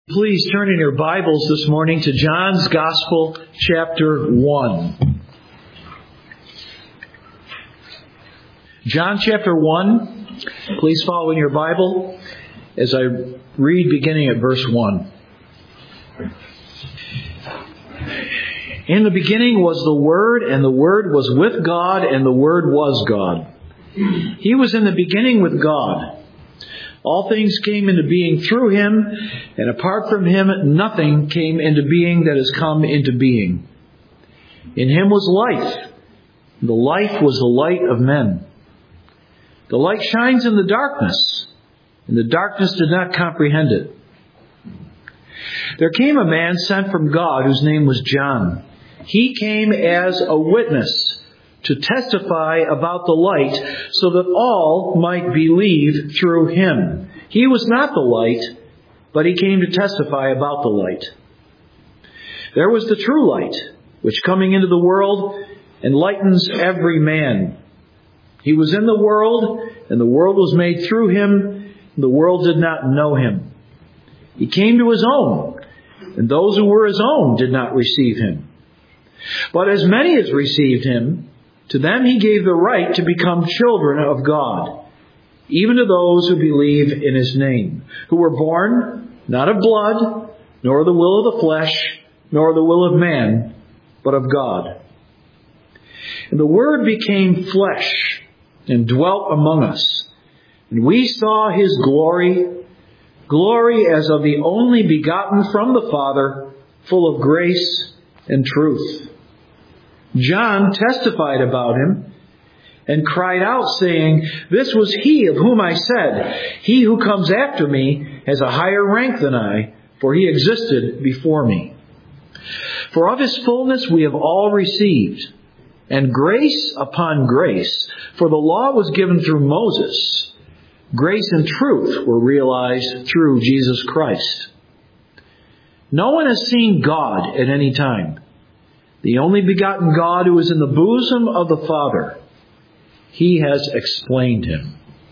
Please turn in your Bibles this morning to John's Gospel, chapter 1. John chapter 1. Please follow in your Bible as I read beginning at verse 1. In the beginning was the Word, and the Word was with God, and the Word was God. He was in the beginning with God. All things came into being through Him, and apart from Him, nothing came into being that has come into being. In Him was life. The life was the light of men. The light shines in the darkness, and the darkness did not comprehend it. There came a man sent from God whose name was John. He came as a witness to testify about the light, so that all might believe through him. He was not the light, but he came to testify about the light. There was the true light, which coming into the world enlightens every man. He was in the world, and the world was made through him, and the world did not know him. He came to his own, and those who were his own did not receive him. But as many as received him, to them he gave the right to become children of God, even to those who believe in his name, who were born not of blood, nor the will of the flesh, nor the will of man, but of God. And the Word became flesh and dwelt among us, and we saw his glory, glory as of the only begotten from the Father, full of grace and truth. John testified about him and cried out, saying, "This was he of whom I said, he who comes after me has a higher rank than I, for he existed before me." For of his fullness we have all received, and grace upon grace. For the law was given through Moses. Grace and truth were realized through Jesus Christ. No one has seen God at any time. The only begotten God who is in the bosom of the Father, He has explained Him.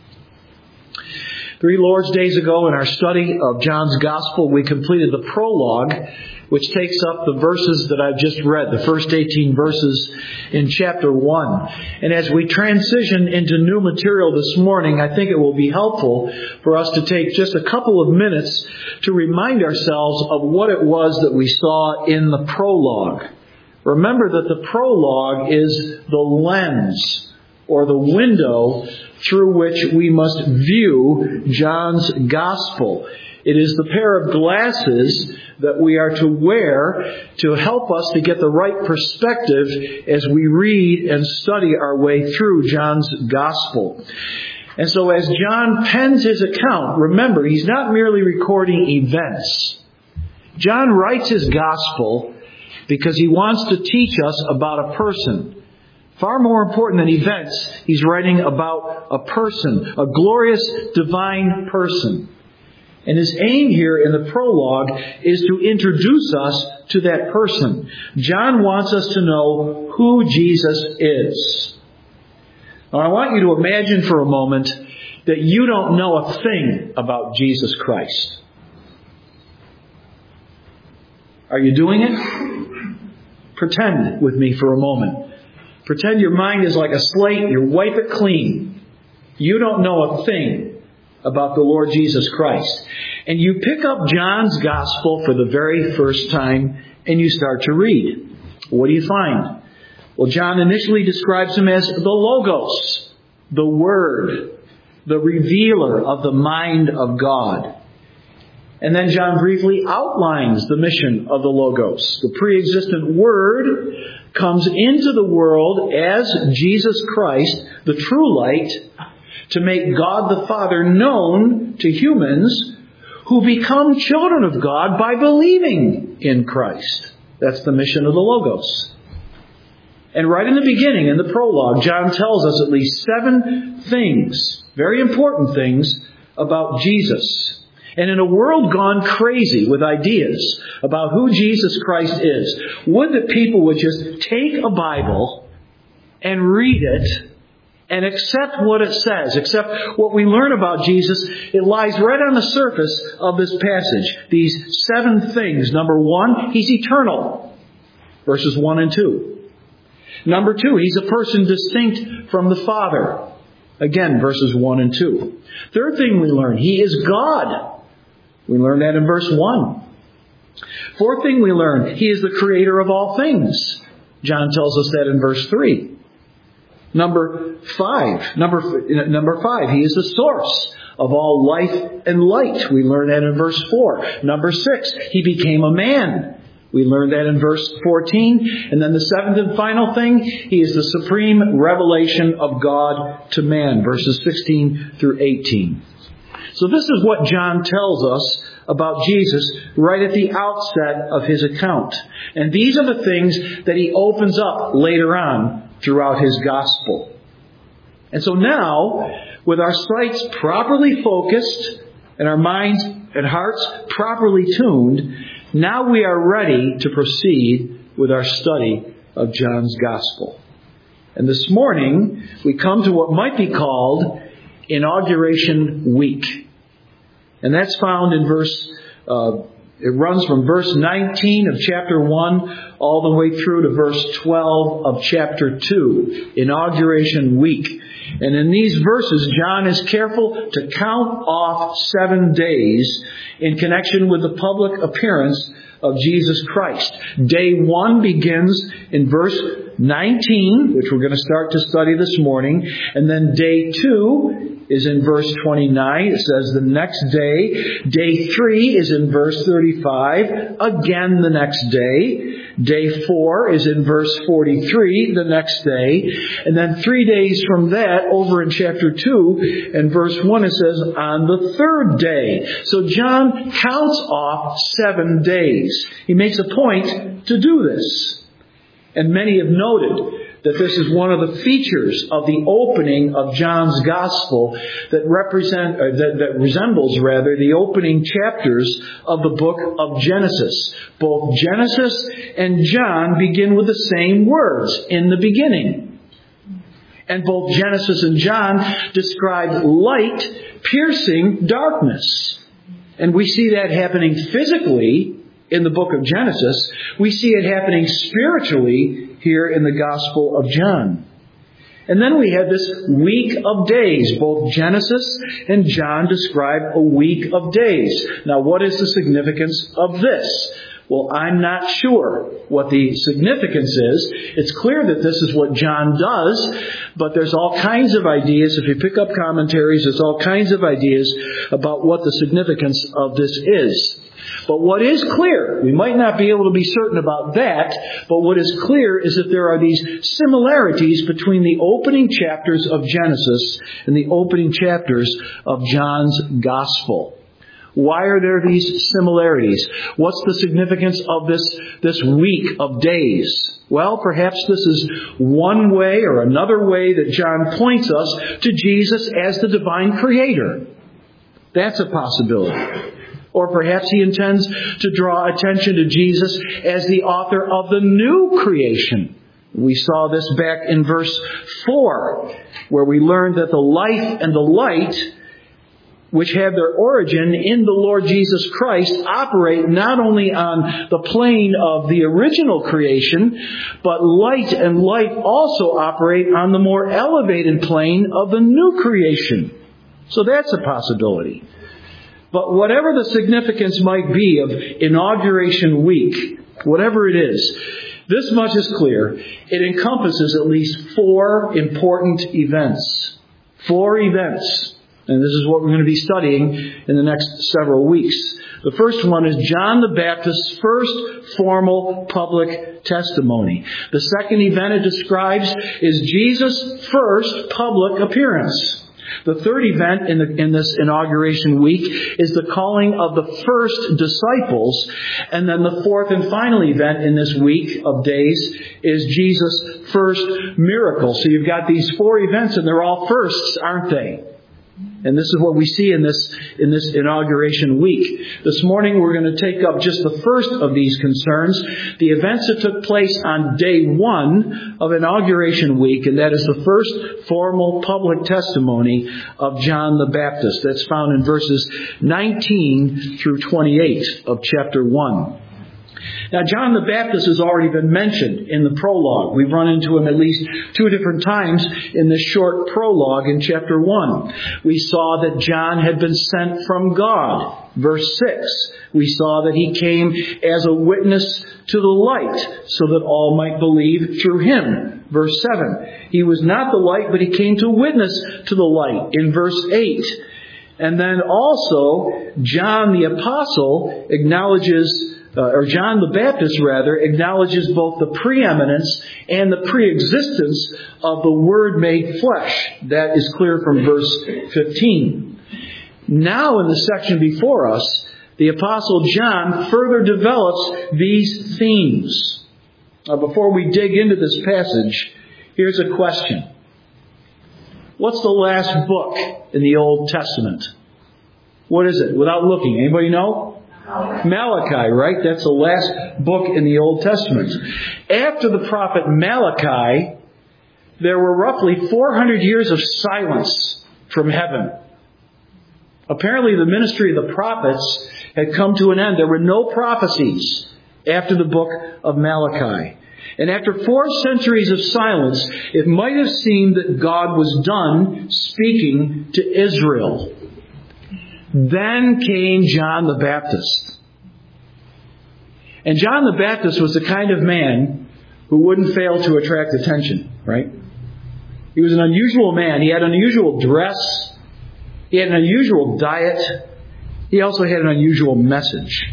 3 Lord's Days ago in our study of John's Gospel, we completed the prologue, which takes up the verses that I've just read, the first 18 verses in chapter 1. And as we transition into new material this morning, I think it will be helpful for us to take just a couple of minutes to remind ourselves of what it was that we saw in the prologue. Remember that the prologue is the lens or the window through which we must view John's Gospel. It is the pair of glasses that we are to wear to help us to get the right perspective as we read and study our way through John's Gospel. And so as John pens his account, remember, he's not merely recording events. John writes his Gospel because he wants to teach us about a person. Far more important than events, he's writing about a person, a glorious divine person. And his aim here in the prologue is to introduce us to that person. John wants us to know who Jesus is. Now, I want you to imagine for a moment that you don't know a thing about Jesus Christ. Are you doing it? Pretend with me for a moment. Pretend your mind is like a slate. You wipe it clean. You don't know a thing about the Lord Jesus Christ. And you pick up John's Gospel for the very first time and you start to read. What do you find? Well, John initially describes him as the Logos, the Word, the revealer of the mind of God. And then John briefly outlines the mission of the Logos. The pre-existent Word comes into the world as Jesus Christ, the true light, to make God the Father known to humans who become children of God by believing in Christ. That's the mission of the Logos. And right in the beginning, in the prologue, John tells us at least 7 things, very important things, about Jesus. And in a world gone crazy with ideas about who Jesus Christ is, would that people would just take a Bible and read it and accept what it says, accept what we learn about Jesus. It lies right on the surface of this passage. These 7 things. Number 1, He's eternal. Verses 1 and 2. Number 2, He's a person distinct from the Father. Again, verses 1 and 2. Third thing we learn, He is God. We learn that in verse 1. Fourth thing we learn, He is the creator of all things. John tells us that in verse 3. Number 5, He is the source of all life and light. We learn that in verse 4. Number 6, He became a man. We learn that in verse 14. And then the 7th and final thing, He is the supreme revelation of God to man. Verses 16 through 18. So this is what John tells us about Jesus right at the outset of his account. And these are the things that he opens up later on throughout his gospel. And so now, with our sights properly focused and our minds and hearts properly tuned, now we are ready to proceed with our study of John's gospel. And this morning, we come to what might be called Inauguration Week. And that's found in it runs from verse 19 of chapter 1 all the way through to verse 12 of chapter 2, Inauguration Week. And in these verses, John is careful to count off 7 days in connection with the public appearance of Jesus Christ. Day 1 begins in verse 19, which we're going to start to study this morning. And then day 2 is in verse 29. It says the next day. Day 3 is in verse 35. Again the next day. Day 4 is in verse 43 the next day. And then 3 days from that, over in chapter 2 and verse 1, it says on the 3rd day. So John counts off 7 days. He makes a point to do this. And many have noted that this is one of the features of the opening of John's Gospel that resembles the opening chapters of the book of Genesis. Both Genesis and John begin with the same words, in the beginning. And both Genesis and John describe light piercing darkness. And we see that happening physically in the book of Genesis. We see it happening spiritually here in the Gospel of John. And then we have this week of days. Both Genesis and John describe a week of days. Now, what is the significance of this? Well, I'm not sure what the significance is. It's clear that this is what John does, but there's all kinds of ideas. If you pick up commentaries, there's all kinds of ideas about what the significance of this is. But what is clear, we might not be able to be certain about that, but what is clear is that there are these similarities between the opening chapters of Genesis and the opening chapters of John's Gospel. Why are there these similarities? What's the significance of this week of days? Well, perhaps this is one way or another way that John points us to Jesus as the divine creator. That's a possibility. Or perhaps he intends to draw attention to Jesus as the author of the new creation. We saw this back in verse 4, where we learned that the life and the light, which have their origin in the Lord Jesus Christ, operate not only on the plane of the original creation, but light and light also operate on the more elevated plane of the new creation. So that's a possibility. But whatever the significance might be of Inauguration Week, whatever it is, this much is clear. It encompasses at least 4 important events. 4 events. And this is what we're going to be studying in the next several weeks. The first one is John the Baptist's first formal public testimony. The second event it describes is Jesus' first public appearance. The third event in this Inauguration Week is the calling of the first disciples. And then the fourth and final event in this week of days is Jesus' first miracle. So you've got these 4 events, and they're all firsts, aren't they? And this is what we see in this inauguration week. This morning we're going to take up just the first of these concerns, the events that took place on day one of inauguration week, and that is the first formal public testimony of John the Baptist. That's found in verses 19 through 28 of chapter 1. Now, John the Baptist has already been mentioned in the prologue. We've run into him at least 2 different times in this short prologue in chapter 1. We saw that John had been sent from God. Verse 6. We saw that he came as a witness to the light so that all might believe through him. Verse 7. He was not the light, but he came to witness to the light in verse 8. And then also, John the Apostle John the Baptist acknowledges both the preeminence and the preexistence of the Word made flesh. That is clear from verse 15. Now in the section before us, the Apostle John further develops these themes. Now before we dig into this passage, here's a question. What's the last book in the Old Testament? What is it? Without looking, anybody know? Malachi, right? That's the last book in the Old Testament. After the prophet Malachi, there were roughly 400 years of silence from heaven. Apparently the ministry of the prophets had come to an end. There were no prophecies after the book of Malachi. And after 4 centuries of silence, it might have seemed that God was done speaking to Israel. Then came John the Baptist. And John the Baptist was the kind of man who wouldn't fail to attract attention, right? He was an unusual man. He had unusual dress. He had an unusual diet. He also had an unusual message.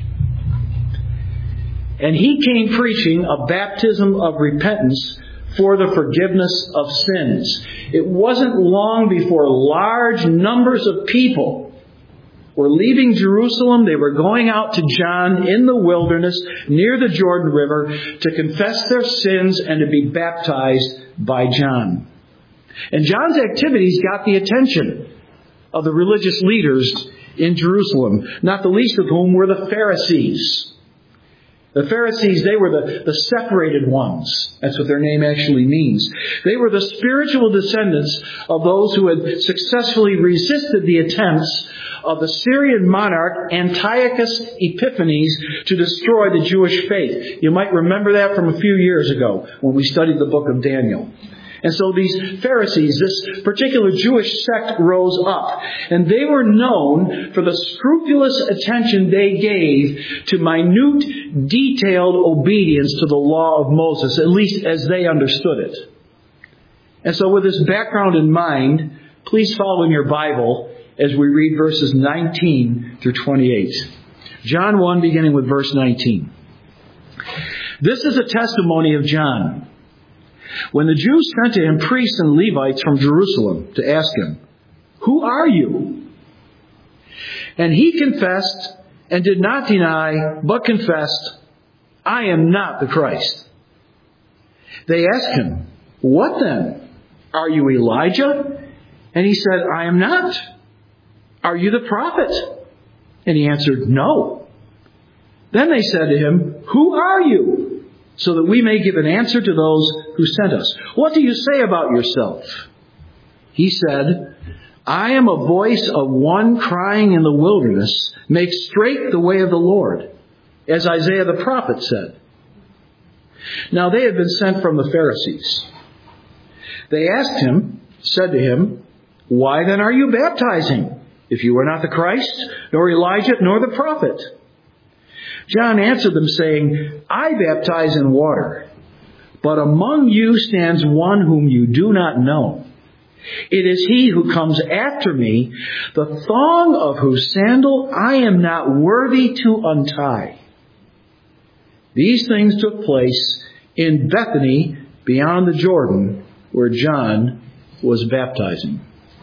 And he came preaching a baptism of repentance for the forgiveness of sins. It wasn't long before large numbers of people were leaving Jerusalem. They were going out to John in the wilderness near the Jordan River to confess their sins and to be baptized by John. And John's activities got the attention of the religious leaders in Jerusalem, not the least of whom were the Pharisees. The Pharisees, they were the separated ones. That's what their name actually means. They were the spiritual descendants of those who had successfully resisted the attempts of the Syrian monarch Antiochus Epiphanes to destroy the Jewish faith. You might remember that from a few years ago when we studied the book of Daniel. And so these Pharisees, this particular Jewish sect, rose up. And they were known for the scrupulous attention they gave to minute, detailed obedience to the law of Moses, at least as they understood it. And so with this background in mind, please follow in your Bible as we read verses 19 through 28. John 1, beginning with verse 19. This is a testimony of John. When the Jews sent to him priests and Levites from Jerusalem to ask him, "Who are you?" And he confessed and did not deny, but confessed, "I am not the Christ." They asked him, "What then? Are you Elijah?" And he said, "I am not." "Are you the prophet?" And he answered, "No." Then they said to him, "Who are you? So that we may give an answer to those who sent us. What do you say about yourself?" He said, "I am a voice of one crying in the wilderness, make straight the way of the Lord, as Isaiah the prophet said." Now they had been sent from the Pharisees. They said to him, "Why then are you baptizing, if you are not the Christ, nor Elijah, nor the prophet?" John answered them, saying, "I baptize in water, but among you stands one whom you do not know. It is he who comes after me, the thong of whose sandal I am not worthy to untie." These things took place in Bethany beyond the Jordan, where John was baptizing.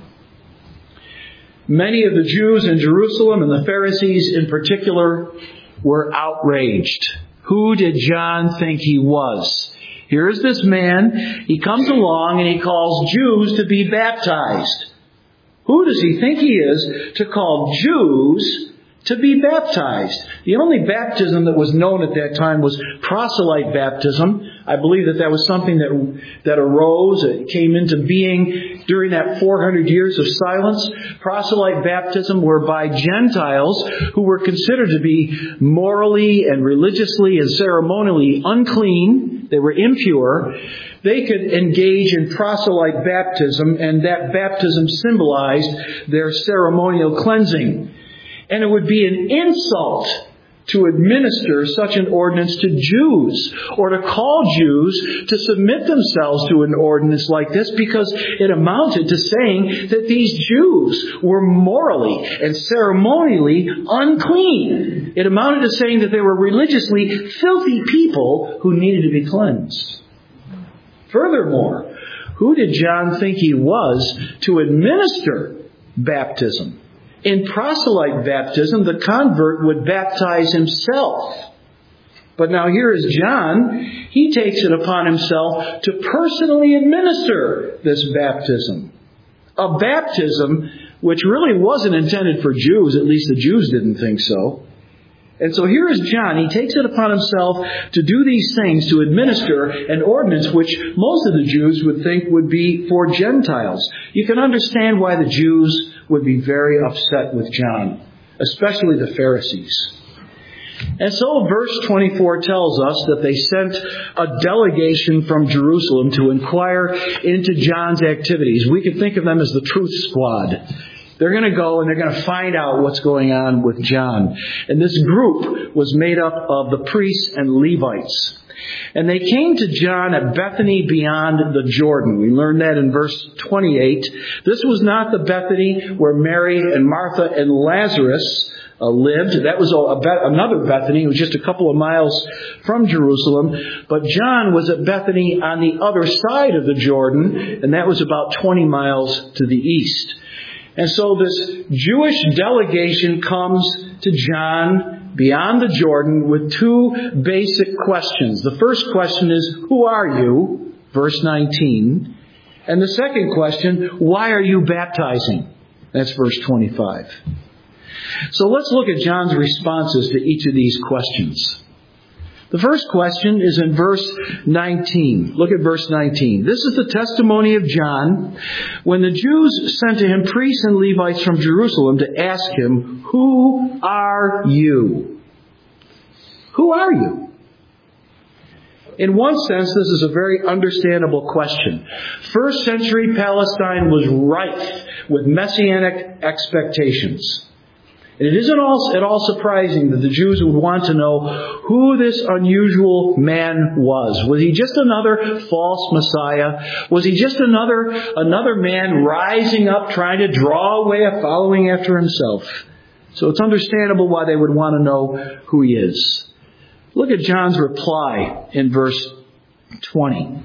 Many of the Jews in Jerusalem, and the Pharisees in particular, were outraged. Who did John think he was? Here's this man. He comes along and he calls Jews to be baptized. Who does he think he is to call Jews to be baptized? The only baptism that was known at that time was proselyte baptism. I believe that was something that arose, it came into being during that 400 years of silence. Proselyte baptism, whereby Gentiles who were considered to be morally and religiously and ceremonially unclean, they were impure, they could engage in proselyte baptism, and that baptism symbolized their ceremonial cleansing. And it would be an insult to administer such an ordinance to Jews, or to call Jews to submit themselves to an ordinance like this, because it amounted to saying that these Jews were morally and ceremonially unclean. It amounted to saying that they were religiously filthy people who needed to be cleansed. Furthermore, who did John think he was to administer baptism? In proselyte baptism, the convert would baptize himself. But now here is John. He takes it upon himself to personally administer this baptism. A baptism which really wasn't intended for Jews. At least the Jews didn't think so. And so here is John. He takes it upon himself to do these things, to administer an ordinance which most of the Jews would think would be for Gentiles. You can understand why the Jews would be very upset with John, especially the Pharisees. And so verse 24 tells us that they sent a delegation from Jerusalem to inquire into John's activities. We could think of them as the truth squad. They're going to go and they're going to find out what's going on with John. And this group was made up of the priests and Levites. And they came to John at Bethany beyond the Jordan. We learned that in verse 28. This was not the Bethany where Mary and Martha and Lazarus lived. That was another Bethany. It was just a couple of miles from Jerusalem. But John was at Bethany on the other side of the Jordan, and that was about 20 miles to the east. And so this Jewish delegation comes to John beyond the Jordan with two basic questions. The first question is, who are you? Verse 19. And the second question, why are you baptizing? That's verse 25. So let's look at John's responses to each of these questions. The first question is in verse 19. Look at verse 19. This is the testimony of John when the Jews sent to him priests and Levites from Jerusalem to ask him, who are you? Who are you? In one sense, this is a very understandable question. First century Palestine was rife with messianic expectations. It isn't at all surprising that the Jews would want to know who this unusual man was. Was he just another false Messiah? Was he just another man rising up trying to draw away a following after himself? So it's understandable why they would want to know who he is. Look at John's reply in verse 20.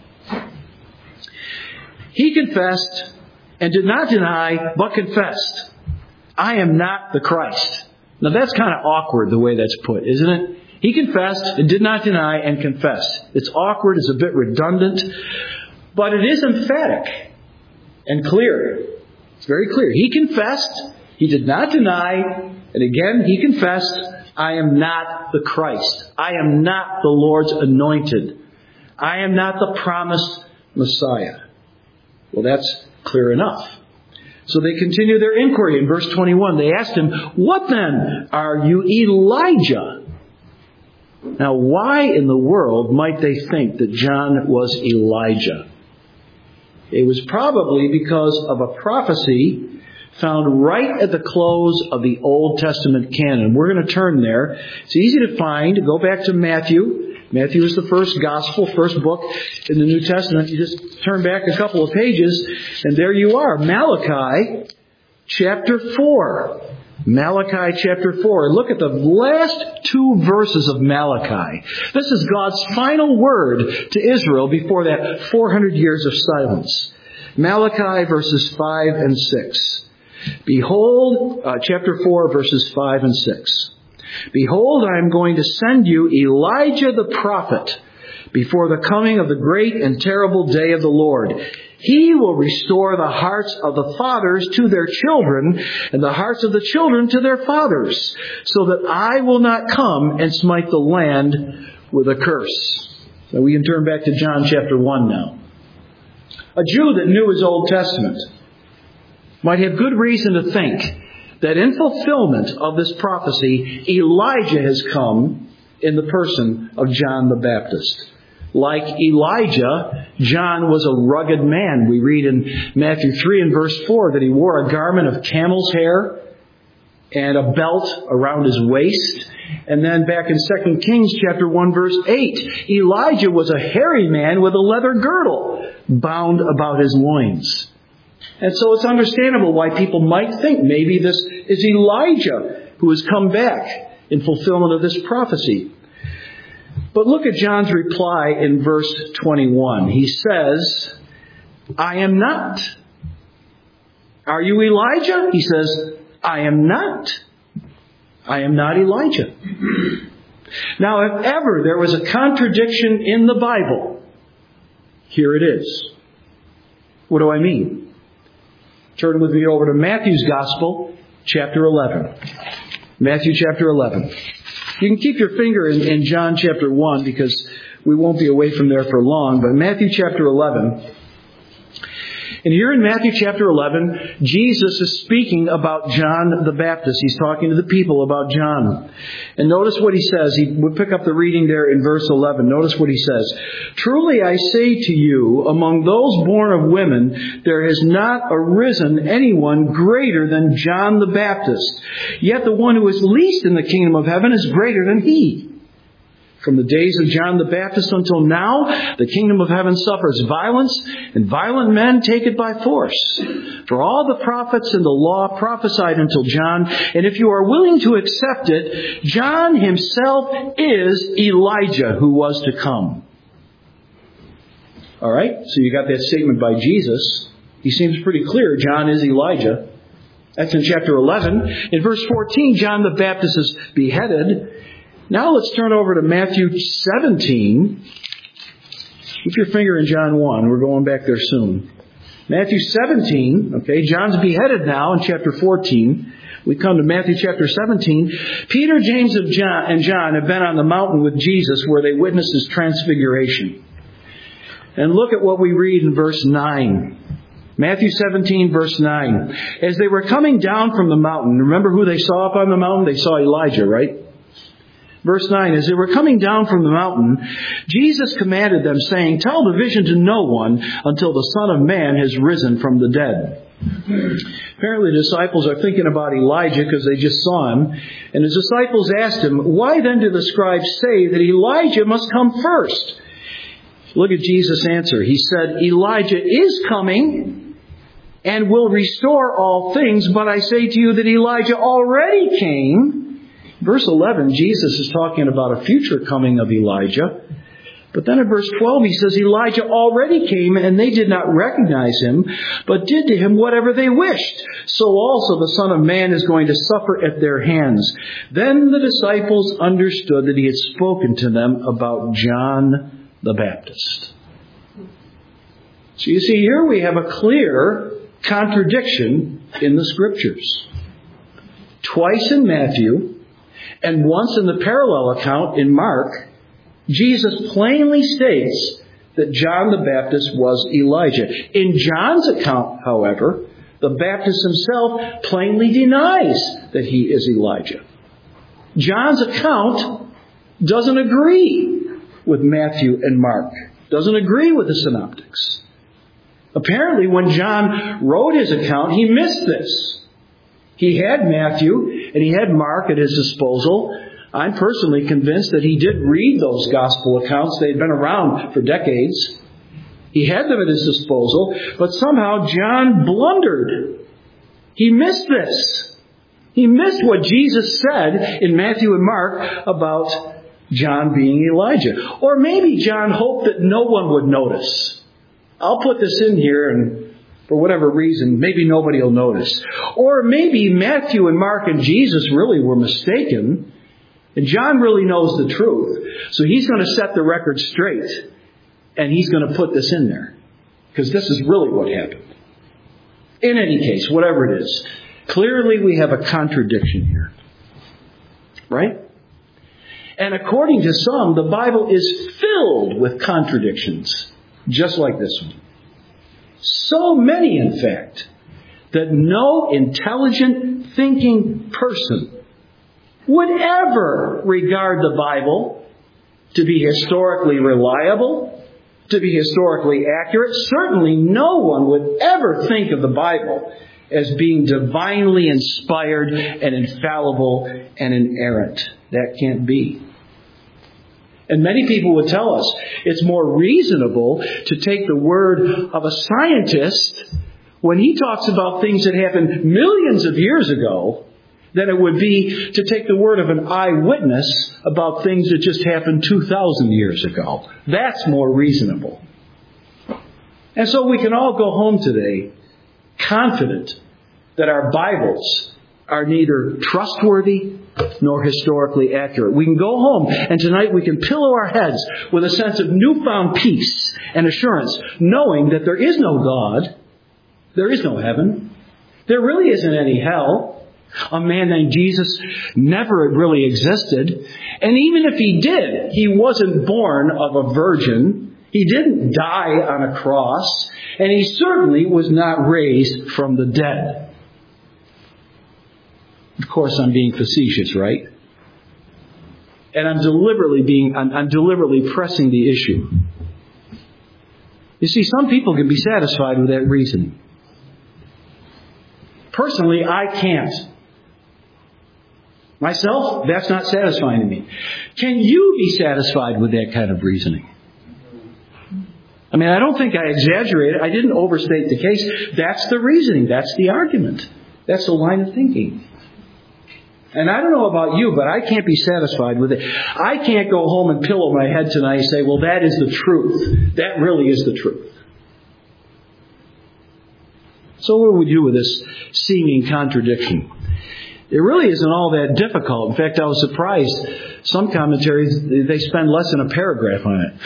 He confessed and did not deny, but confessed, I am not the Christ. Now that's kind of awkward the way that's put, isn't it? He confessed and did not deny and confessed. It's awkward, it's a bit redundant, but it is emphatic and clear. It's very clear. He confessed, he did not deny, and again he confessed, I am not the Christ. I am not the Lord's anointed. I am not the promised Messiah. Well, that's clear enough. So they continue their inquiry in verse 21. They asked him, what then? Are you Elijah? Now, why in the world might they think that John was Elijah? It was probably because of a prophecy found right at the close of the Old Testament canon. We're going to turn there. It's easy to find. Go back to Matthew. Matthew is the first gospel, first book in the New Testament. You just turn back a couple of pages, and there you are. Malachi chapter 4. Malachi chapter 4. And look at the last two verses of Malachi. This is God's final word to Israel before that 400 years of silence. Malachi verses 5 and 6. Behold, chapter 4 verses 5 and 6. Behold, I am going to send you Elijah the prophet before the coming of the great and terrible day of the Lord. He will restore the hearts of the fathers to their children, and the hearts of the children to their fathers, so that I will not come and smite the land with a curse. So we can turn back to John chapter 1 now. A Jew that knew his Old Testament might have good reason to think that in fulfillment of this prophecy, Elijah has come in the person of John the Baptist. Like Elijah, John was a rugged man. We read in Matthew 3 and verse 4 that he wore a garment of camel's hair and a belt around his waist. And then back in 2 Kings chapter 1 verse 8, Elijah was a hairy man with a leather girdle bound about his loins. And so it's understandable why people might think maybe this is Elijah who has come back in fulfillment of this prophecy. But look at John's reply in verse 21. He says, I am not. Are you Elijah? He says, I am not. I am not Elijah. Now, if ever there was a contradiction in the Bible, here it is. What do I mean? Turn with me over to Matthew's Gospel, chapter 11. Matthew chapter 11. You can keep your finger in John chapter 1 because we won't be away from there for long. But Matthew chapter 11. And here in Matthew chapter 11, Jesus is speaking about John the Baptist. He's talking to the people about John. And notice what he says. We'll pick up the reading there in verse 11. Notice what he says. Truly I say to you, among those born of women, there has not arisen anyone greater than John the Baptist. Yet the one who is least in the kingdom of heaven is greater than he. From the days of John the Baptist until now, the kingdom of heaven suffers violence, and violent men take it by force. For all the prophets and the law prophesied until John, and if you are willing to accept it, John himself is Elijah who was to come. All right, so you got that statement by Jesus. He seems pretty clear. John is Elijah. That's in chapter 11. In verse 14, John the Baptist is beheaded. Now let's turn over to Matthew 17. Keep your finger in John 1. We're going back there soon. Matthew 17. Okay, John's beheaded now in chapter 14. We come to Matthew chapter 17. Peter, James, and John have been on the mountain with Jesus where they witnessed his transfiguration. And look at what we read in verse 9. Matthew 17, verse 9. As they were coming down from the mountain, remember who they saw up on the mountain? They saw Elijah, right? Verse 9, as they were coming down from the mountain, Jesus commanded them, saying, tell the vision to no one until the Son of Man has risen from the dead. Apparently the disciples are thinking about Elijah because they just saw him. And his disciples asked him, why then do the scribes say that Elijah must come first? Look at Jesus' answer. He said, Elijah is coming and will restore all things, but I say to you that Elijah already came. Verse 11, Jesus is talking about a future coming of Elijah. But then in verse 12, he says, Elijah already came, and they did not recognize him, but did to him whatever they wished. So also the Son of Man is going to suffer at their hands. Then the disciples understood that he had spoken to them about John the Baptist. So you see, here we have a clear contradiction in the Scriptures. Twice in Matthew, and once in the parallel account in Mark, Jesus plainly states that John the Baptist was Elijah. In John's account, however, the Baptist himself plainly denies that he is Elijah. John's account doesn't agree with Matthew and Mark, doesn't agree with the synoptics. Apparently, when John wrote his account, he missed this. He had Matthew and he had Mark at his disposal. I'm personally convinced that he did read those gospel accounts. They had been around for decades. He had them at his disposal, but somehow John blundered. He missed this. He missed what Jesus said in Matthew and Mark about John being Elijah. Or maybe John hoped that no one would notice. I'll put this in here, and for whatever reason, maybe nobody will notice. Or maybe Matthew and Mark and Jesus really were mistaken, and John really knows the truth. So he's going to set the record straight, and he's going to put this in there. Because this is really what happened. In any case, whatever it is, clearly we have a contradiction here. Right? And according to some, the Bible is filled with contradictions, just like this one. So many, in fact, that no intelligent, thinking person would ever regard the Bible to be historically reliable, to be historically accurate. Certainly no one would ever think of the Bible as being divinely inspired and infallible and inerrant. That can't be. And many people would tell us it's more reasonable to take the word of a scientist when he talks about things that happened millions of years ago than it would be to take the word of an eyewitness about things that just happened 2,000 years ago. That's more reasonable. And so we can all go home today confident that our Bibles are neither trustworthy nor historically accurate. We can go home and tonight we can pillow our heads with a sense of newfound peace and assurance, knowing that there is no God, there is no heaven, there really isn't any hell. A man named Jesus never really existed. And even if he did, he wasn't born of a virgin. He didn't die on a cross. And he certainly was not raised from the dead. Of course, I'm being facetious, right? And I'm deliberately pressing the issue. You see, some people can be satisfied with that reasoning. Personally, I can't. Myself, that's not satisfying to me. Can you be satisfied with that kind of reasoning? I mean, I don't think I exaggerated. I didn't overstate the case. That's the reasoning. That's the argument. That's the line of thinking. And I don't know about you, but I can't be satisfied with it. I can't go home and pillow my head tonight and say, well, that is the truth. That really is the truth. So what do we do with this seeming contradiction? It really isn't all that difficult. In fact, I was surprised. Some commentaries, they spend less than a paragraph on it.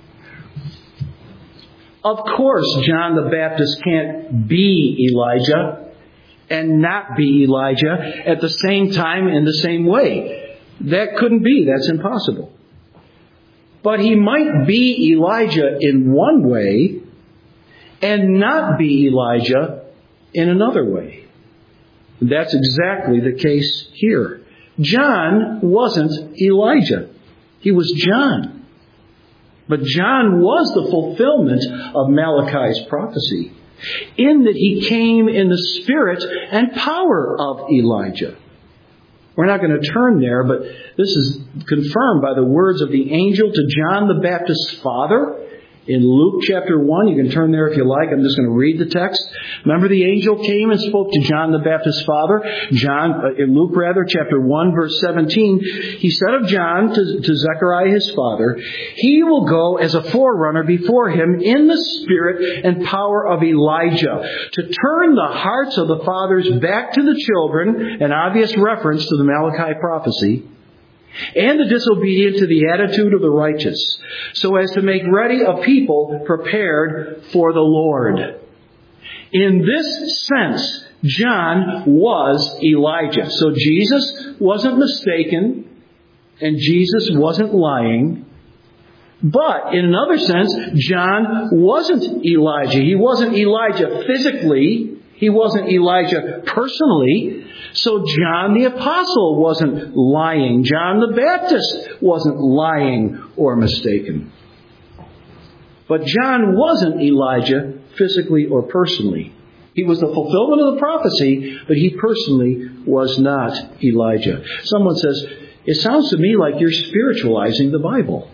Of course, John the Baptist can't be Elijah and not be Elijah at the same time in the same way. That couldn't be. That's impossible. But he might be Elijah in one way and not be Elijah in another way. That's exactly the case here. John wasn't Elijah. He was John. But John was the fulfillment of Malachi's prophecy, in that he came in the spirit and power of Elijah. We're not going to turn there, but this is confirmed by the words of the angel to John the Baptist's father in Luke chapter 1. You can turn there if you like. I'm just going to read the text. Remember, the angel came and spoke to John the Baptist's father. In Luke chapter 1, verse 17. He said of John to Zechariah his father, he will go as a forerunner before him in the spirit and power of Elijah, to turn the hearts of the fathers back to the children, an obvious reference to the Malachi prophecy, and the disobedient to the attitude of the righteous, so as to make ready a people prepared for the Lord. In this sense, John was Elijah. So Jesus wasn't mistaken, and Jesus wasn't lying. But in another sense, John wasn't Elijah. He wasn't Elijah physically. He wasn't Elijah personally. So John the Apostle wasn't lying. John the Baptist wasn't lying or mistaken. But John wasn't Elijah physically or personally. He was the fulfillment of the prophecy, but he personally was not Elijah. Someone says, it sounds to me like you're spiritualizing the Bible.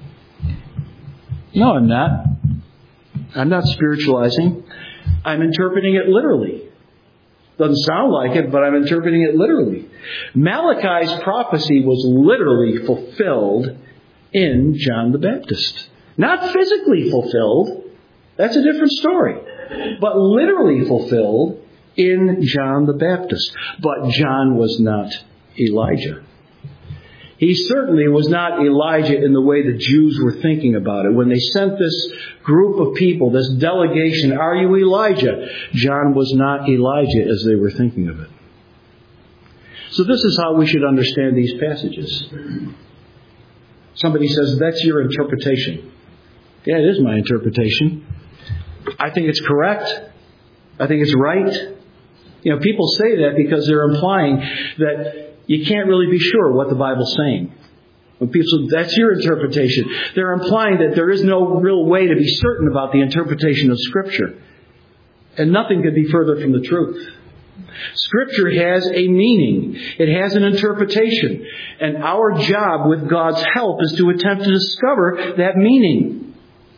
No, I'm not. I'm not spiritualizing. I'm interpreting it literally. Doesn't sound like it, but I'm interpreting it literally. Malachi's prophecy was literally fulfilled in John the Baptist. Not physically fulfilled. That's a different story. But literally fulfilled in John the Baptist. But John was not Elijah. He certainly was not Elijah in the way the Jews were thinking about it. When they sent this group of people, this delegation, are you Elijah? John was not Elijah as they were thinking of it. So this is how we should understand these passages. Somebody says, that's your interpretation. Yeah, it is my interpretation. I think it's correct. I think it's right. People say that because they're implying that you can't really be sure what the Bible's saying. When people say, that's your interpretation, they're implying that there is no real way to be certain about the interpretation of Scripture. And nothing could be further from the truth. Scripture has a meaning. It has an interpretation. And our job with God's help is to attempt to discover that meaning.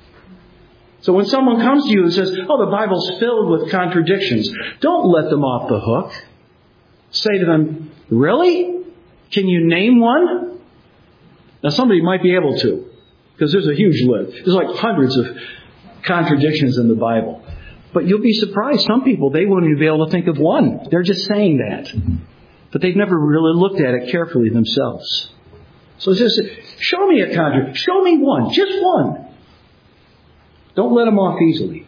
So when someone comes to you and says, the Bible's filled with contradictions, don't let them off the hook. Say to them, really? Can you name one? Now somebody might be able to, because there's a huge list. There's like hundreds of contradictions in the Bible. But you'll be surprised. Some people, they won't even be able to think of one. They're just saying that. But they've never really looked at it carefully themselves. So just show me a contradiction. Show me one. Just one. Don't let them off easily.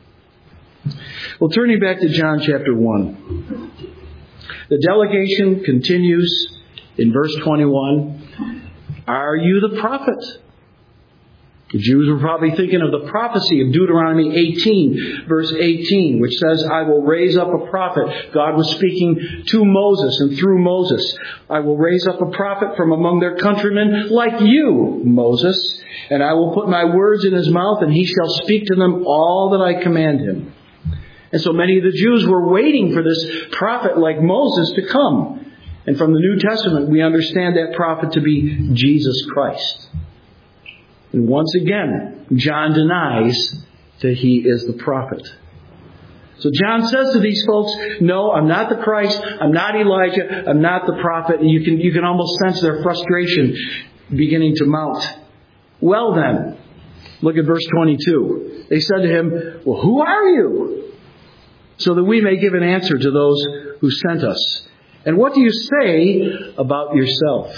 Well, turning back to John chapter 1. The delegation continues in verse 21. Are you the prophet? The Jews were probably thinking of the prophecy of Deuteronomy 18, verse 18, which says, I will raise up a prophet. God was speaking to Moses and through Moses. I will raise up a prophet from among their countrymen like you, Moses, and I will put my words in his mouth, and he shall speak to them all that I command him. And so many of the Jews were waiting for this prophet like Moses to come. And from the New Testament, we understand that prophet to be Jesus Christ. And once again, John denies that he is the prophet. So John says to these folks, no, I'm not the Christ, I'm not Elijah, I'm not the prophet. And you can almost sense their frustration beginning to mount. Well then, look at verse 22. They said to him, well, who are you? So that we may give an answer to those who sent us. And what do you say about yourself?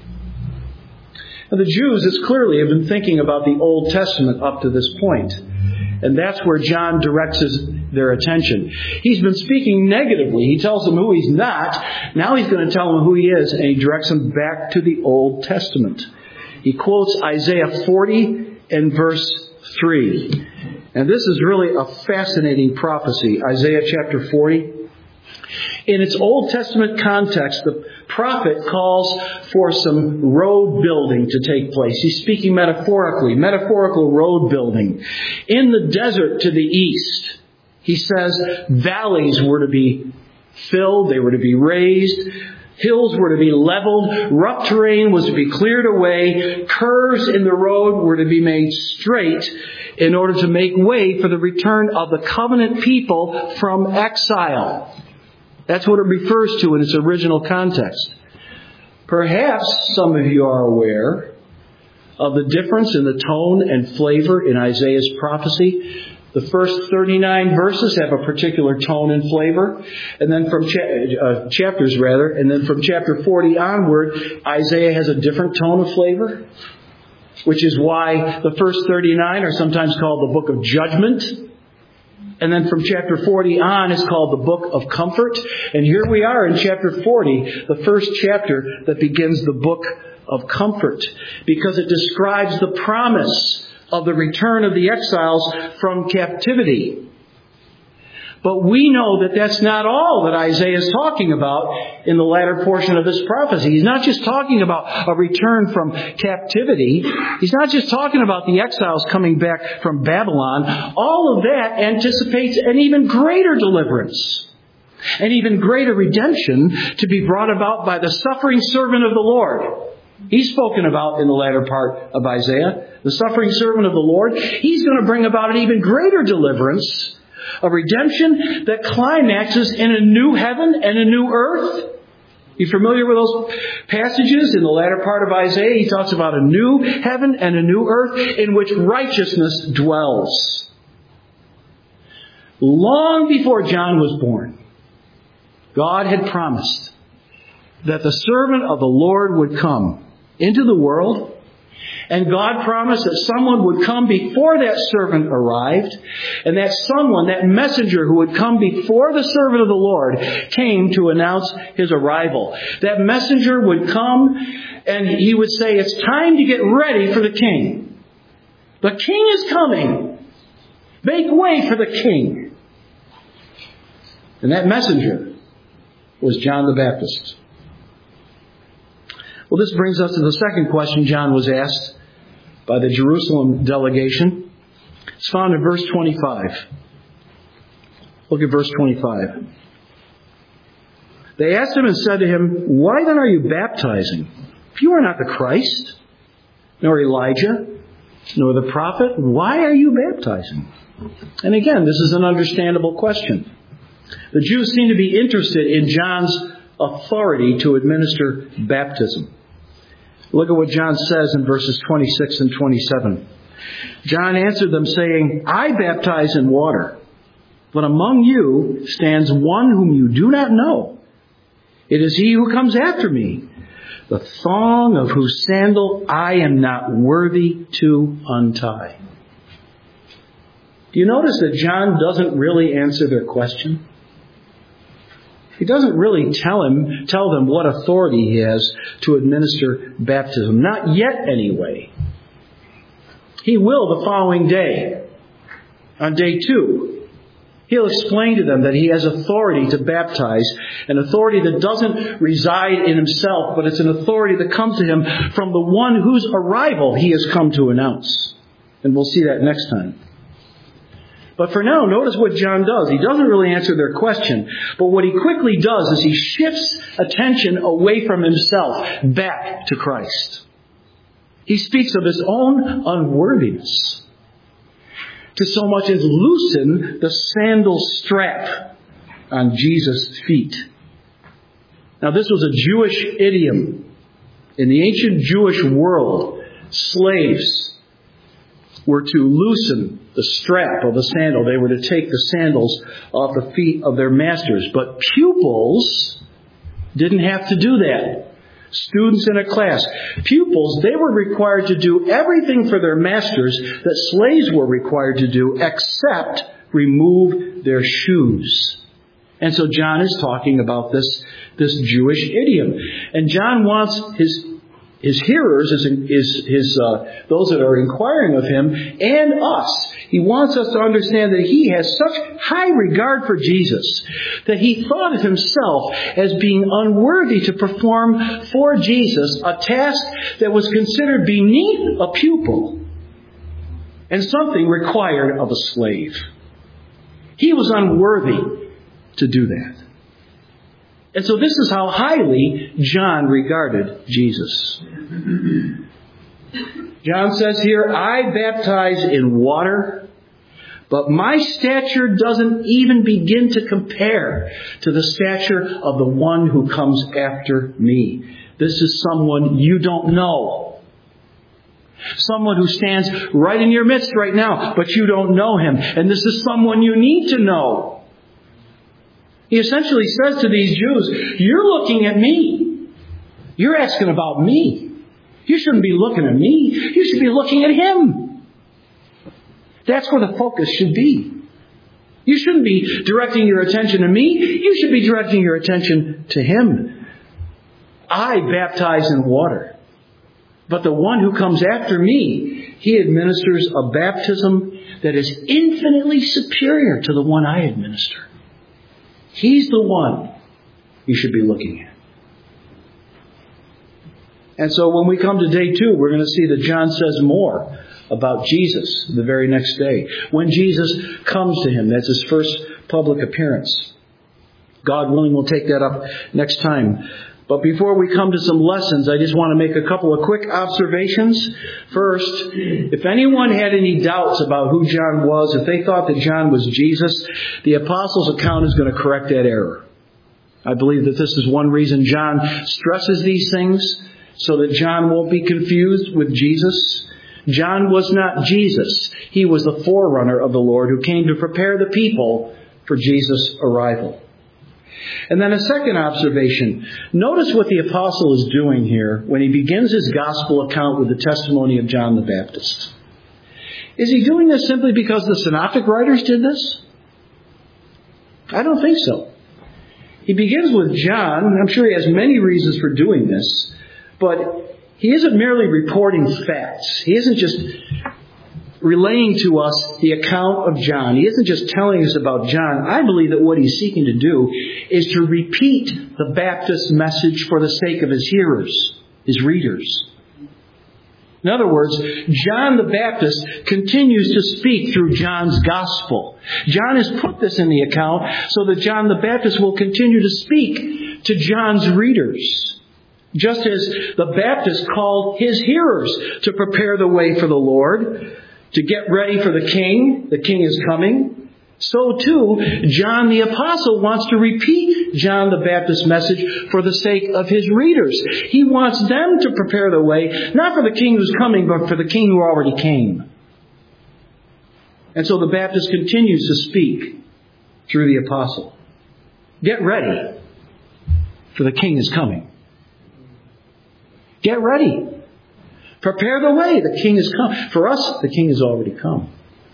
Now, the Jews, it's clearly, have been thinking about the Old Testament up to this point. And that's where John directs their attention. He's been speaking negatively. He tells them who he's not. Now he's going to tell them who he is, and he directs them back to the Old Testament. He quotes Isaiah 40 and verse 3. And this is really a fascinating prophecy. Isaiah chapter 40. In its Old Testament context, the prophet calls for some road building to take place. He's speaking metaphorical road building. In the desert to the east, he says valleys were to be filled, they were to be raised, hills were to be leveled, rough terrain was to be cleared away, curves in the road were to be made straight in order to make way for the return of the covenant people from exile. That's what it refers to in its original context. Perhaps some of you are aware of the difference in the tone and flavor in Isaiah's prophecy. The first 39 verses have a particular tone and flavor, and then from chapters, and then from chapter 40 onward, Isaiah has a different tone of flavor, which is why the first 39 are sometimes called the book of judgment. And then from chapter 40 on, it's called the book of comfort. And here we are in chapter 40, the first chapter that begins the book of comfort, because it describes the promise of the return of the exiles from captivity. But we know that that's not all that Isaiah is talking about in the latter portion of this prophecy. He's not just talking about a return from captivity. He's not just talking about the exiles coming back from Babylon. All of that anticipates an even greater deliverance, an even greater redemption to be brought about by the suffering servant of the Lord. He's spoken about in the latter part of Isaiah, the suffering servant of the Lord. He's going to bring about an even greater deliverance, a redemption that climaxes in a new heaven and a new earth. You familiar with those passages in the latter part of Isaiah? He talks about a new heaven and a new earth in which righteousness dwells. Long before John was born, God had promised that the servant of the Lord would come into the world. And God promised that someone would come before that servant arrived. And that someone, that messenger who would come before the servant of the Lord, came to announce his arrival. That messenger would come and he would say, it's time to get ready for the king. The king is coming. Make way for the king. And that messenger was John the Baptist. Well, this brings us to the second question John was asked by the Jerusalem delegation. It's found in verse 25. Look at verse 25. They asked him and said to him, why then are you baptizing? If you are not the Christ, nor Elijah, nor the prophet, why are you baptizing? And again, this is an understandable question. The Jews seem to be interested in John's authority to administer baptism. Look at what John says in verses 26 and 27. John answered them saying, I baptize in water, but among you stands one whom you do not know. It is he who comes after me, the thong of whose sandal I am not worthy to untie. Do you notice that John doesn't really answer their question? He doesn't really tell them what authority he has to administer baptism. Not yet, anyway. He will the following day. On day 2, he'll explain to them that he has authority to baptize, an authority that doesn't reside in himself, but it's an authority that comes to him from the one whose arrival he has come to announce. And we'll see that next time. But for now, notice what John does. He doesn't really answer their question. But what he quickly does is he shifts attention away from himself back to Christ. He speaks of his own unworthiness to so much as loosen the sandal strap on Jesus' feet. Now, this was a Jewish idiom. In the ancient Jewish world, slaves were to loosen the strap of the sandal. They were to take the sandals off the feet of their masters. But pupils didn't have to do that. Students in a class. Pupils, they were required to do everything for their masters that slaves were required to do except remove their shoes. And so John is talking about this Jewish idiom. And John wants his hearers, those that are inquiring of him, and us. He wants us to understand that he has such high regard for Jesus that he thought of himself as being unworthy to perform for Jesus a task that was considered beneath a pupil and something required of a slave. He was unworthy to do that. And so this is how highly John regarded Jesus. John says here, I baptize in water, but my stature doesn't even begin to compare to the stature of the one who comes after me. This is someone you don't know. Someone who stands right in your midst right now, but you don't know him. And this is someone you need to know. He essentially says to these Jews, you're looking at me. You're asking about me. You shouldn't be looking at me. You should be looking at him. That's where the focus should be. You shouldn't be directing your attention to me. You should be directing your attention to him. I baptize in water. But the one who comes after me, he administers a baptism that is infinitely superior to the one I administer. He's the one you should be looking at. And so when we come to day 2, we're going to see that John says more about Jesus the very next day. When Jesus comes to him, that's his first public appearance. God willing, we'll take that up next time. But before we come to some lessons, I just want to make a couple of quick observations. First, if anyone had any doubts about who John was, if they thought that John was Jesus, the Apostles' account is going to correct that error. I believe that this is one reason John stresses these things, so that John won't be confused with Jesus. John was not Jesus. He was the forerunner of the Lord who came to prepare the people for Jesus' arrival. And then a second observation. Notice what the apostle is doing here when he begins his gospel account with the testimony of John the Baptist. Is he doing this simply because the synoptic writers did this? I don't think so. He begins with John. I'm sure he has many reasons for doing this. But he isn't merely reporting facts. He isn't just relaying to us the account of John. He isn't just telling us about John. I believe that what he's seeking to do is to repeat the Baptist message for the sake of his hearers, his readers. In other words, John the Baptist continues to speak through John's gospel. John has put this in the account so that John the Baptist will continue to speak to John's readers. Just as the Baptist called his hearers to prepare the way for the Lord, to get ready for the King is coming. So too, John the Apostle wants to repeat John the Baptist's message for the sake of his readers. He wants them to prepare the way, not for the King who's coming, but for the King who already came. And so the Baptist continues to speak through the Apostle. Get ready, for the King is coming. Get ready. Prepare the way, the King is come. For us, the King has already come.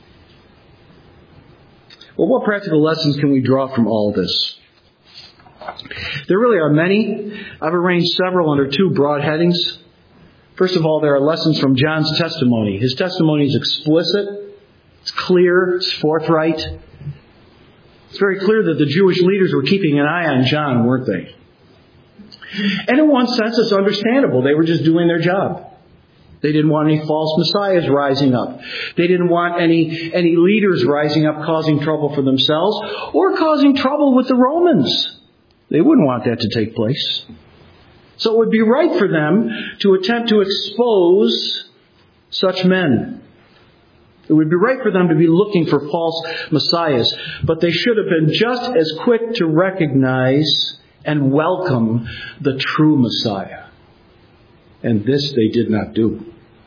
Well, what practical lessons can we draw from all this? There really are many. I've arranged several under two broad headings. First of all, there are lessons from John's testimony. His testimony is explicit, it's clear, it's forthright. It's very clear that the Jewish leaders were keeping an eye on John, weren't they? And in one sense, it's understandable. They were just doing their job. They didn't want any false messiahs rising up. They didn't want any leaders rising up causing trouble for themselves or causing trouble with the Romans. They wouldn't want that to take place. So it would be right for them to attempt to expose such men. It would be right for them to be looking for false messiahs. But they should have been just as quick to recognize and welcome the true Messiah. And this they did not do.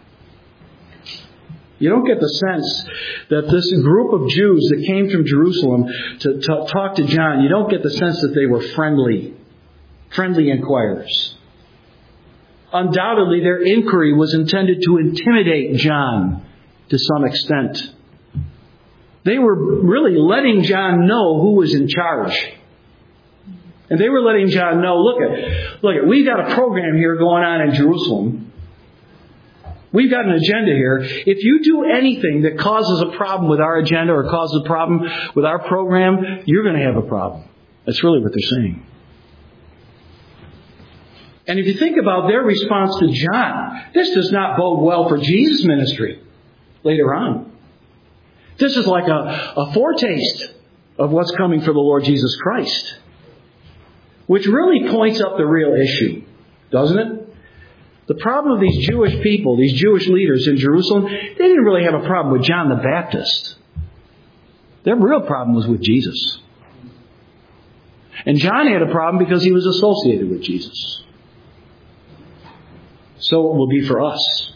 You don't get the sense that this group of Jews that came from Jerusalem to talk to John, you don't get the sense that they were friendly inquirers. Undoubtedly, their inquiry was intended to intimidate John to some extent. They were really letting John know who was in charge. And they were letting John know, look, we've got a program here going on in Jerusalem. We've got an agenda here. If you do anything that causes a problem with our agenda or causes a problem with our program, you're going to have a problem. That's really what they're saying. And if you think about their response to John, this does not bode well for Jesus' ministry later on. This is like a foretaste of what's coming for the Lord Jesus Christ. Which really points up the real issue, doesn't it? The problem of these Jewish people, these Jewish leaders in Jerusalem, they didn't really have a problem with John the Baptist. Their real problem was with Jesus. And John had a problem because he was associated with Jesus. So it will be for us.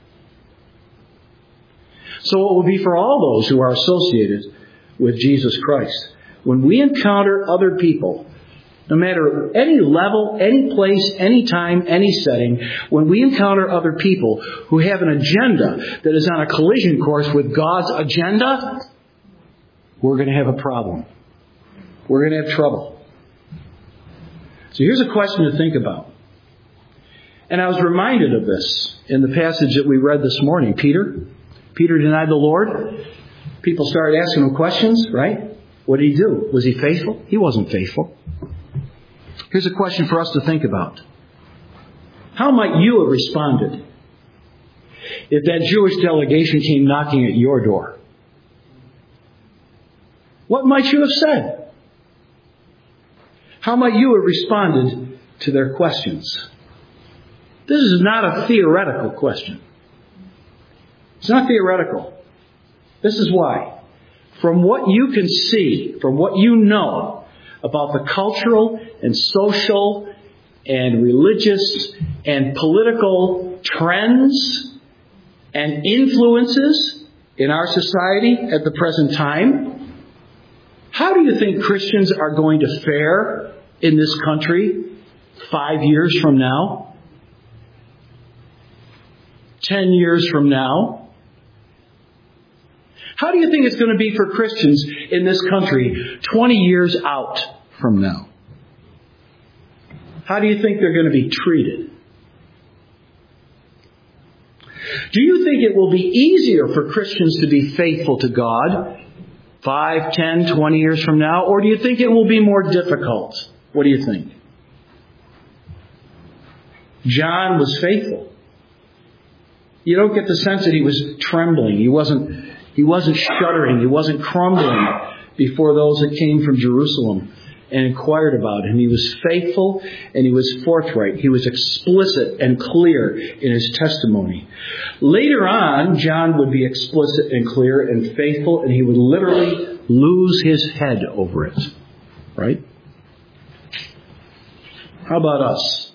So it will be for all those who are associated with Jesus Christ. When we encounter other people, no matter any level, any place, any time, any setting, when we encounter other people who have an agenda that is on a collision course with God's agenda, we're going to have a problem. We're going to have trouble. So here's a question to think about. And I was reminded of this in the passage that we read this morning. Peter denied the Lord. People started asking him questions, right? What did he do? Was he faithful? He wasn't faithful. Here's a question for us to think about. How might you have responded if that Jewish delegation came knocking at your door? What might you have said? How might you have responded to their questions? This is not a theoretical question. It's not theoretical. This is why. From what you can see, from what you know about the cultural and social and religious and political trends and influences in our society at the present time, How do you think Christians are going to fare in this country 5 years from now? 10 years from now? How do you think it's going to be for Christians in this country 20 years out from now? How do you think they're going to be treated? Do you think it will be easier for Christians to be faithful to God 5, 10, 20 years from now? Or do you think it will be more difficult? What do you think? John was faithful. You don't get the sense that he was trembling. He wasn't shuddering. He wasn't crumbling before those that came from Jerusalem and inquired about him. He was faithful and he was forthright. He was explicit and clear in his testimony. Later on, John would be explicit and clear and faithful, and he would literally lose his head over it. Right? How about us?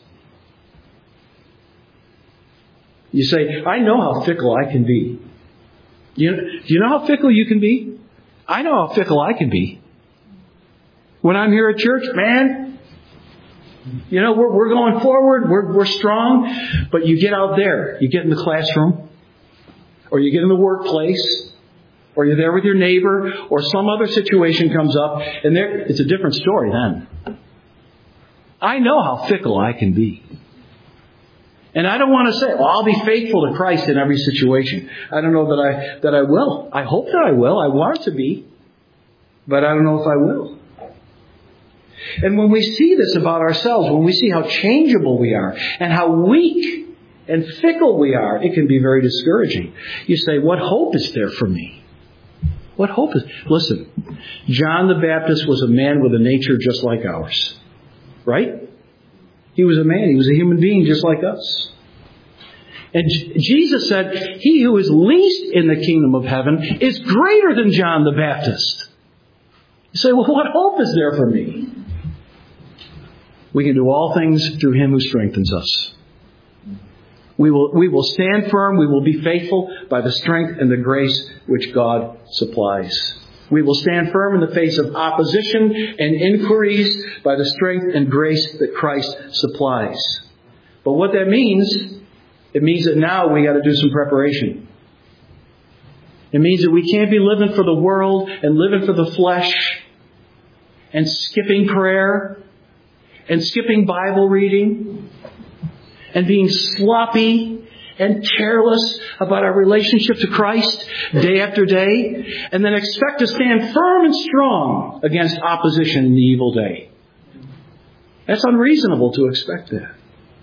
You say, I know how fickle I can be. Do you know how fickle you can be? I know how fickle I can be. When I'm here at church, man, we're going forward, we're strong, but you get out there, you get in the classroom, or you get in the workplace, or you're there with your neighbor, or some other situation comes up, and it's a different story then. I know how fickle I can be. And I don't want to say, well, I'll be faithful to Christ in every situation. I don't know that I will. I hope that I will. I want to be. But I don't know if I will. And when we see this about ourselves, when we see how changeable we are, and how weak and fickle we are, it can be very discouraging. You say, what hope is there for me? What hope is... Listen, John the Baptist was a man with a nature just like ours. Right? He was a man. He was a human being just like us. And Jesus said, he who is least in the kingdom of heaven is greater than John the Baptist. You say, well, what hope is there for me? We can do all things through him who strengthens us. We will stand firm. We will be faithful by the strength and the grace which God supplies. We will stand firm in the face of opposition and inquiries by the strength and grace that Christ supplies. But what that means, it means that now we got to do some preparation. It means that we can't be living for the world and living for the flesh and skipping prayer and skipping Bible reading and being sloppy and careless about our relationship to Christ day after day, and then expect to stand firm and strong against opposition in the evil day. That's unreasonable to expect that.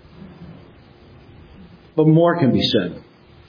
But more can be said.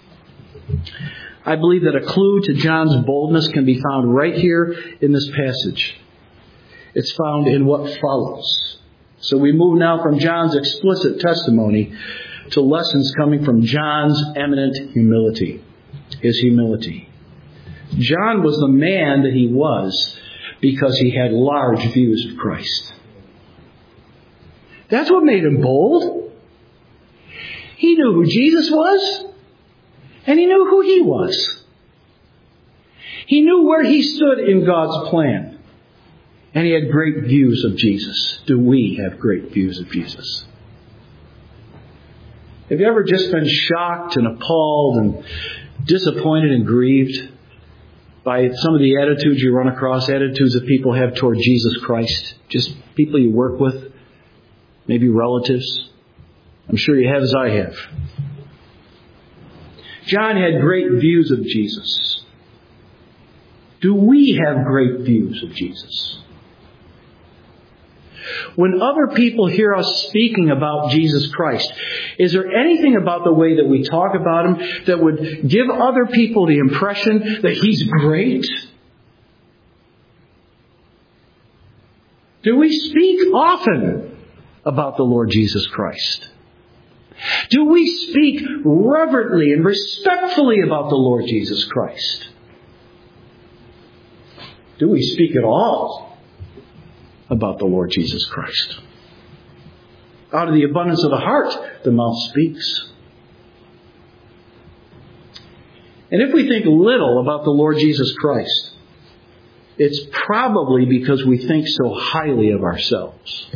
I believe that a clue to John's boldness can be found right here in this passage. It's found in what follows. So we move now from John's explicit testimony to lessons coming from John's eminent humility. His humility. John was the man that he was because he had large views of Christ. That's what made him bold. He knew who Jesus was, and he knew who he was. He knew where he stood in God's plan, and he had great views of Jesus. Do we have great views of Jesus? Have you ever just been shocked and appalled and disappointed and grieved by some of the attitudes you run across, attitudes that people have toward Jesus Christ? Just people you work with, maybe relatives. I'm sure you have, as I have. John had great views of Jesus. Do we have great views of Jesus? When other people hear us speaking about Jesus Christ, is there anything about the way that we talk about Him that would give other people the impression that He's great? Do we speak often about the Lord Jesus Christ? Do we speak reverently and respectfully about the Lord Jesus Christ? Do we speak at all about the Lord Jesus Christ? Out of the abundance of the heart, the mouth speaks. And if we think little about the Lord Jesus Christ, it's probably because we think so highly of ourselves.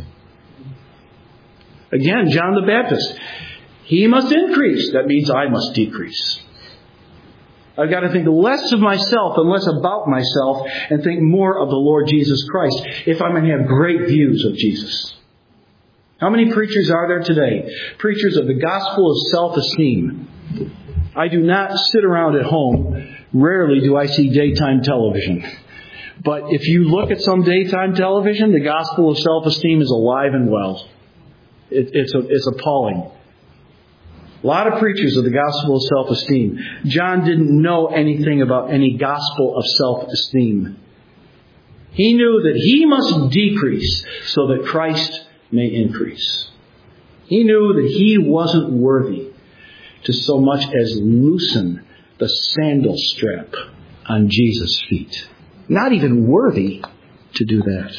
Again, John the Baptist, he must increase. That means I must decrease. I've got to think less of myself and less about myself and think more of the Lord Jesus Christ if I'm going to have great views of Jesus. How many preachers are there today? Preachers of the gospel of self-esteem. I do not sit around at home. Rarely do I see daytime television. But if you look at some daytime television, the gospel of self-esteem is alive and well. It's appalling. A lot of preachers of the gospel of self-esteem. John didn't know anything about any gospel of self-esteem. He knew that he must decrease so that Christ may increase. He knew that he wasn't worthy to so much as loosen the sandal strap on Jesus' feet. Not even worthy to do that.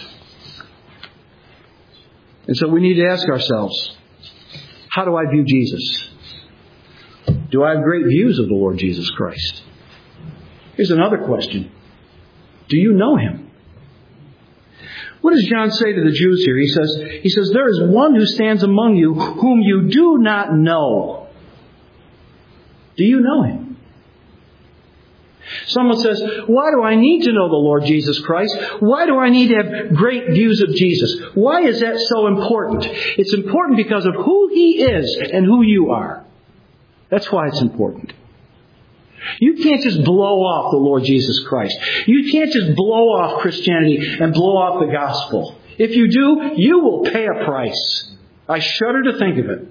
And so we need to ask ourselves, how do I view Jesus? Do I have great views of the Lord Jesus Christ? Here's another question. Do you know Him? What does John say to the Jews here? He says, there is one who stands among you whom you do not know. Do you know Him? Someone says, why do I need to know the Lord Jesus Christ? Why do I need to have great views of Jesus? Why is that so important? It's important because of who He is and who you are. That's why it's important. You can't just blow off the Lord Jesus Christ. You can't just blow off Christianity and blow off the gospel. If you do, you will pay a price. I shudder to think of it.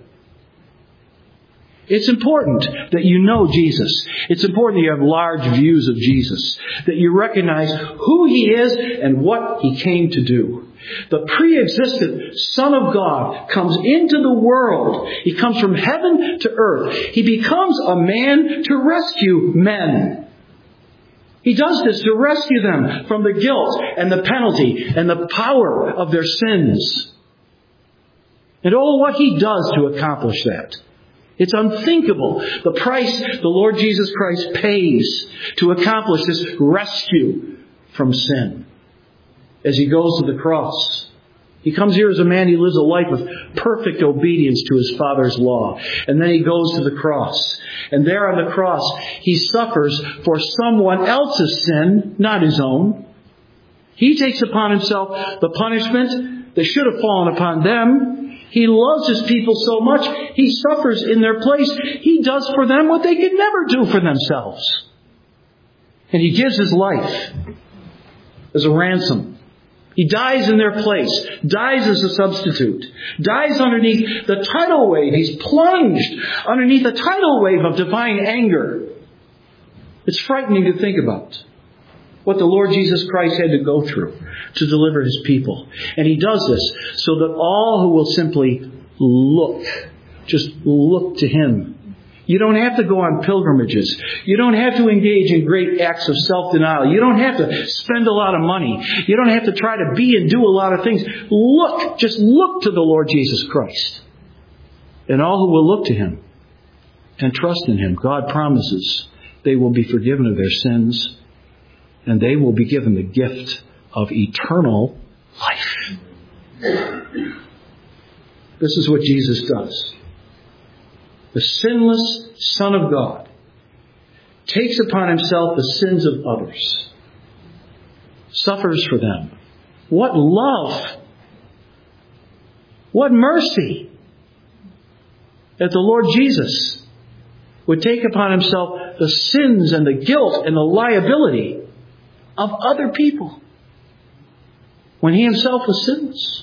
It's important that you know Jesus. It's important that you have large views of Jesus. That you recognize who He is and what He came to do. The pre-existent Son of God comes into the world. He comes from heaven to earth. He becomes a man to rescue men. He does this to rescue them from the guilt and the penalty and the power of their sins. And oh, what He does to accomplish that. It's unthinkable, the price the Lord Jesus Christ pays to accomplish this rescue from sin. As He goes to the cross. He comes here as a man, He lives a life of perfect obedience to His Father's law. And then He goes to the cross. And there on the cross, He suffers for someone else's sin, not His own. He takes upon Himself the punishment that should have fallen upon them. He loves His people so much, He suffers in their place. He does for them what they could never do for themselves. And He gives His life as a ransom. He dies in their place, dies as a substitute, dies underneath the tidal wave. He's plunged underneath a tidal wave of divine anger. It's frightening to think about what the Lord Jesus Christ had to go through to deliver His people. And He does this so that all who will simply look, just look to Him. You don't have to go on pilgrimages. You don't have to engage in great acts of self-denial. You don't have to spend a lot of money. You don't have to try to be and do a lot of things. Look, just look to the Lord Jesus Christ. And all who will look to Him and trust in Him, God promises they will be forgiven of their sins and they will be given the gift of eternal life. This is what Jesus does. The sinless Son of God takes upon Himself the sins of others, suffers for them. What love! What mercy! That the Lord Jesus would take upon Himself the sins and the guilt and the liability of other people when He Himself was sinless.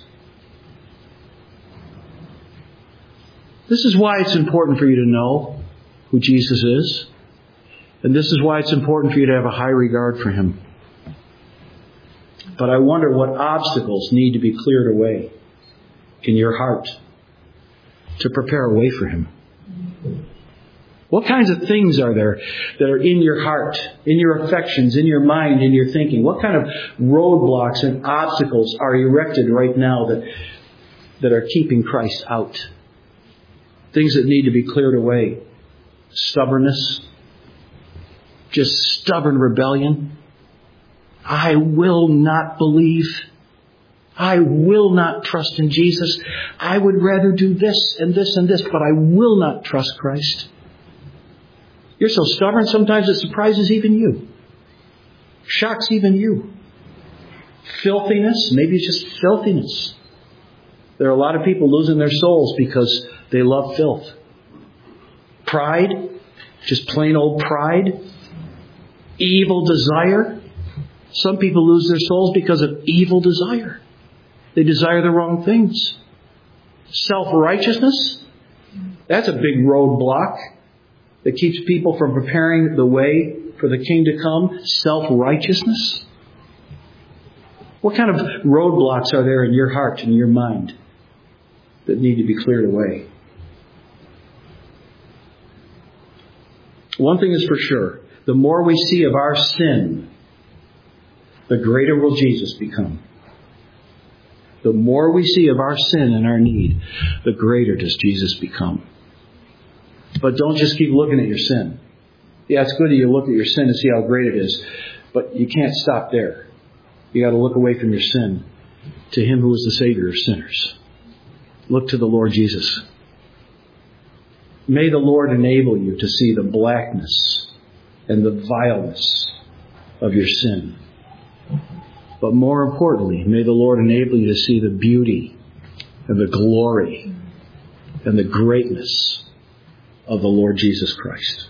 This is why it's important for you to know who Jesus is. And this is why it's important for you to have a high regard for Him. But I wonder what obstacles need to be cleared away in your heart to prepare a way for Him. What kinds of things are there that are in your heart, in your affections, in your mind, in your thinking? What kind of roadblocks and obstacles are erected right now that are keeping Christ out? Things that need to be cleared away. Stubbornness. Just stubborn rebellion. I will not believe. I will not trust in Jesus. I would rather do this and this and this, but I will not trust Christ. You're so stubborn sometimes it surprises even you. Shocks even you. Filthiness, maybe it's just filthiness. There are a lot of people losing their souls because they love filth. Pride, just plain old pride. Evil desire. Some people lose their souls because of evil desire. They desire the wrong things. Self-righteousness. That's a big roadblock that keeps people from preparing the way for the King to come. Self-righteousness. What kind of roadblocks are there in your heart and your mind that need to be cleared away? One thing is for sure. The more we see of our sin, the greater will Jesus become. The more we see of our sin and our need, the greater does Jesus become. But don't just keep looking at your sin. Yeah, it's good that you look at your sin and see how great it is, but you can't stop there. You got to look away from your sin to Him who is the Savior of sinners. Look to the Lord Jesus. May the Lord enable you to see the blackness and the vileness of your sin. But more importantly, may the Lord enable you to see the beauty and the glory and the greatness of the Lord Jesus Christ.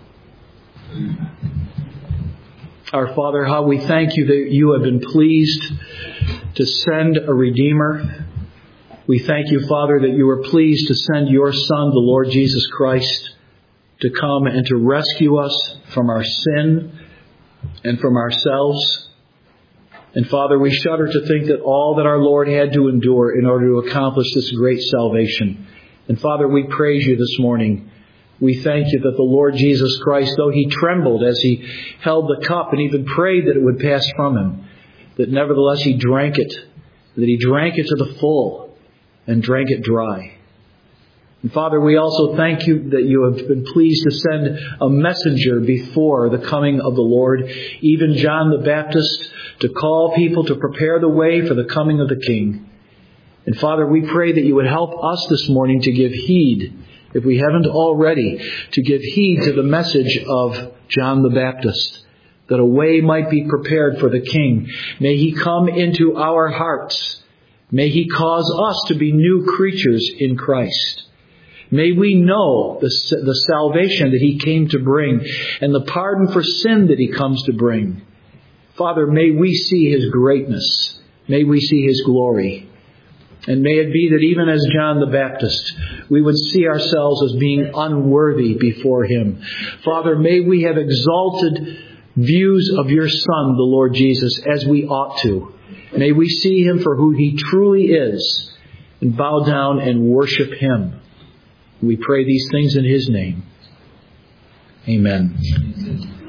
Our Father, how we thank you that you have been pleased to send a Redeemer. We thank you, Father, that you were pleased to send your Son, the Lord Jesus Christ, to come and to rescue us from our sin and from ourselves. And Father, we shudder to think that all that our Lord had to endure in order to accomplish this great salvation. And Father, we praise you this morning. We thank you that the Lord Jesus Christ, though He trembled as He held the cup and even prayed that it would pass from Him, that nevertheless He drank it, that He drank it to the full and drank it dry. And Father, we also thank you that you have been pleased to send a messenger before the coming of the Lord, even John the Baptist, to call people to prepare the way for the coming of the King. And Father, we pray that you would help us this morning to give heed, if we haven't already, to give heed to the message of John the Baptist, that a way might be prepared for the King. May He come into our hearts. May He cause us to be new creatures in Christ. May we know the salvation that He came to bring and the pardon for sin that He comes to bring. Father, may we see His greatness. May we see His glory. And may it be that even as John the Baptist, we would see ourselves as being unworthy before Him. Father, may we have exalted views of your Son, the Lord Jesus, as we ought to. May we see Him for who He truly is and bow down and worship Him. We pray these things in His name. Amen.